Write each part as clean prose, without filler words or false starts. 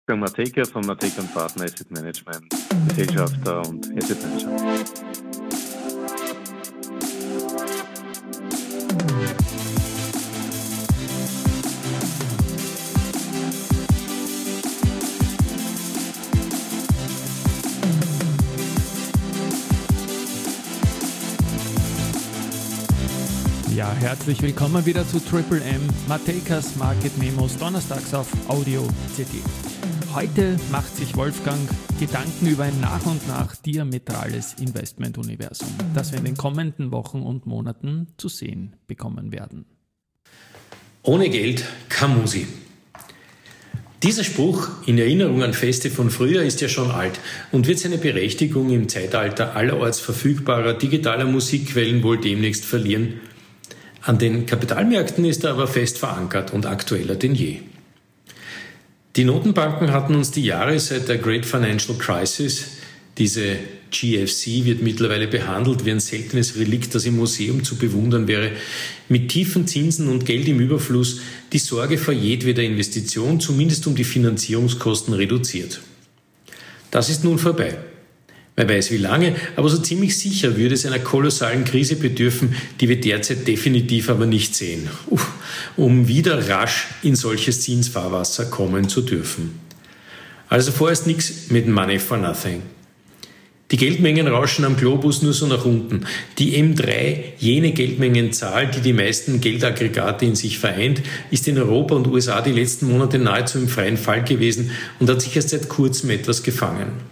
Wolfgang Matejka von Matejka & Partner Asset Management, Gesellschafter und Asset Manager. Ja, herzlich willkommen wieder zu Triple M, Matejkas Market Memos, donnerstags auf Audio CD. Heute macht sich Wolfgang Gedanken über ein nach und nach diametrales Investmentuniversum, das wir in den kommenden Wochen und Monaten zu sehen bekommen werden. Ohne Geld kein Musi. Dieser Spruch in Erinnerung an Feste von früher ist ja schon alt und wird seine Berechtigung im Zeitalter allerorts verfügbarer digitaler Musikquellen wohl demnächst verlieren. An den Kapitalmärkten ist er aber fest verankert und aktueller denn je. Die Notenbanken hatten uns die Jahre seit der Great Financial Crisis, diese GFC wird mittlerweile behandelt wie ein seltenes Relikt, das im Museum zu bewundern wäre, mit tiefen Zinsen und Geld im Überfluss die Sorge vor jedweder Investition, zumindest um die Finanzierungskosten, reduziert. Das ist nun vorbei. Wer weiß wie lange, aber so ziemlich sicher würde es einer kolossalen Krise bedürfen, die wir derzeit definitiv aber nicht sehen, um wieder rasch in solches Zinsfahrwasser kommen zu dürfen. Also vorerst nichts mit Money for Nothing. Die Geldmengen rauschen am Globus nur so nach unten. Die M3, jene Geldmengenzahl, die die meisten Geldaggregate in sich vereint, ist in Europa und USA die letzten Monate nahezu im freien Fall gewesen und hat sich erst seit kurzem etwas gefangen.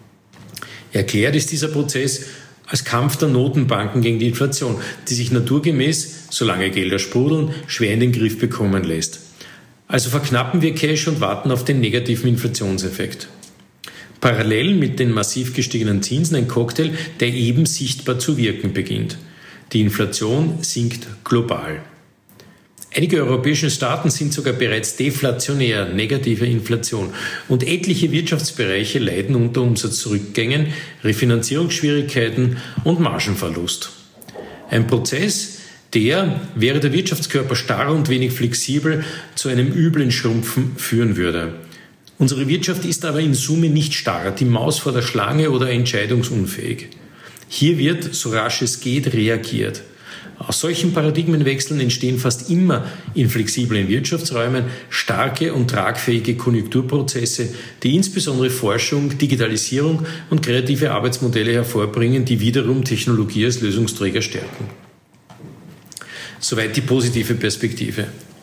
Erklärt ist dieser Prozess als Kampf der Notenbanken gegen die Inflation, die sich naturgemäß, solange Gelder sprudeln, schwer in den Griff bekommen lässt. Also verknappen wir Cash und warten auf den negativen Inflationseffekt. Parallel mit den massiv gestiegenen Zinsen ein Cocktail, der eben sichtbar zu wirken beginnt. Die Inflation sinkt global. Einige europäische Staaten sind sogar bereits deflationär, negative Inflation. Und etliche Wirtschaftsbereiche leiden unter Umsatzrückgängen, Refinanzierungsschwierigkeiten und Margenverlust. Ein Prozess, der, wäre der Wirtschaftskörper starr und wenig flexibel, zu einem üblen Schrumpfen führen würde. Unsere Wirtschaft ist aber in Summe nicht starr, die Maus vor der Schlange oder entscheidungsunfähig. Hier wird, so rasch es geht, reagiert. Aus solchen Paradigmenwechseln entstehen fast immer in flexiblen Wirtschaftsräumen starke und tragfähige Konjunkturprozesse, die insbesondere Forschung, Digitalisierung und kreative Arbeitsmodelle hervorbringen, die wiederum Technologie als Lösungsträger stärken. Soweit die positive Perspektive.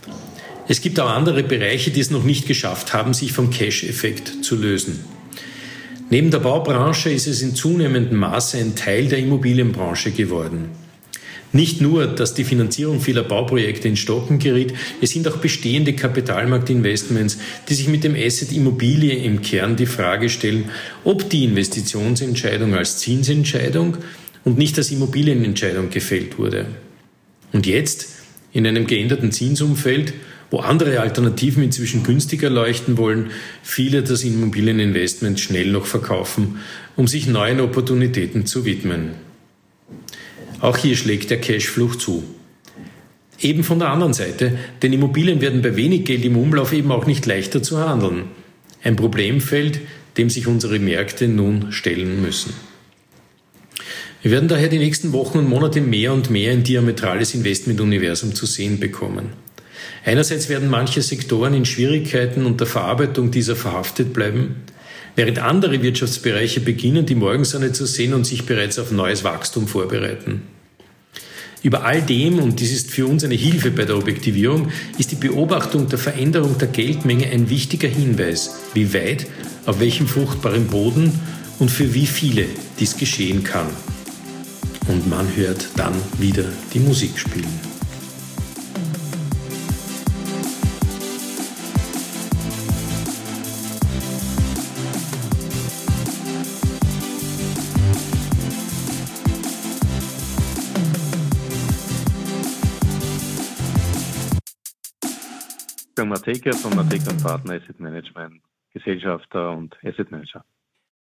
Es gibt auch andere Bereiche, die es noch nicht geschafft haben, sich vom Cash-Effekt zu lösen. Neben der Baubranche ist es in zunehmendem Maße ein Teil der Immobilienbranche geworden. Nicht nur, dass die Finanzierung vieler Bauprojekte in Stocken geriet, es sind auch bestehende Kapitalmarktinvestments, die sich mit dem Asset Immobilie im Kern die Frage stellen, ob die Investitionsentscheidung als Zinsentscheidung und nicht als Immobilienentscheidung gefällt wurde. Und jetzt, in einem geänderten Zinsumfeld, wo andere Alternativen inzwischen günstiger leuchten wollen, viele das Immobilieninvestment schnell noch verkaufen, um sich neuen Opportunitäten zu widmen. Auch hier schlägt der Cashfluch zu. Eben von der anderen Seite, denn Immobilien werden bei wenig Geld im Umlauf eben auch nicht leichter zu handeln. Ein Problemfeld, dem sich unsere Märkte nun stellen müssen. Wir werden daher die nächsten Wochen und Monate mehr und mehr ein diametrales Investmentuniversum zu sehen bekommen. Einerseits werden manche Sektoren in Schwierigkeiten und der Verarbeitung dieser verhaftet bleiben, während andere Wirtschaftsbereiche beginnen, die Morgensonne zu sehen und sich bereits auf neues Wachstum vorbereiten. Über all dem, und dies ist für uns eine Hilfe bei der Objektivierung, ist die Beobachtung der Veränderung der Geldmenge ein wichtiger Hinweis, wie weit, auf welchem fruchtbaren Boden und für wie viele dies geschehen kann. Und man hört dann wieder die Musik spielen. Wolfgang Matejka von Matejka & Partner Asset Management, Gesellschafter und Asset Manager.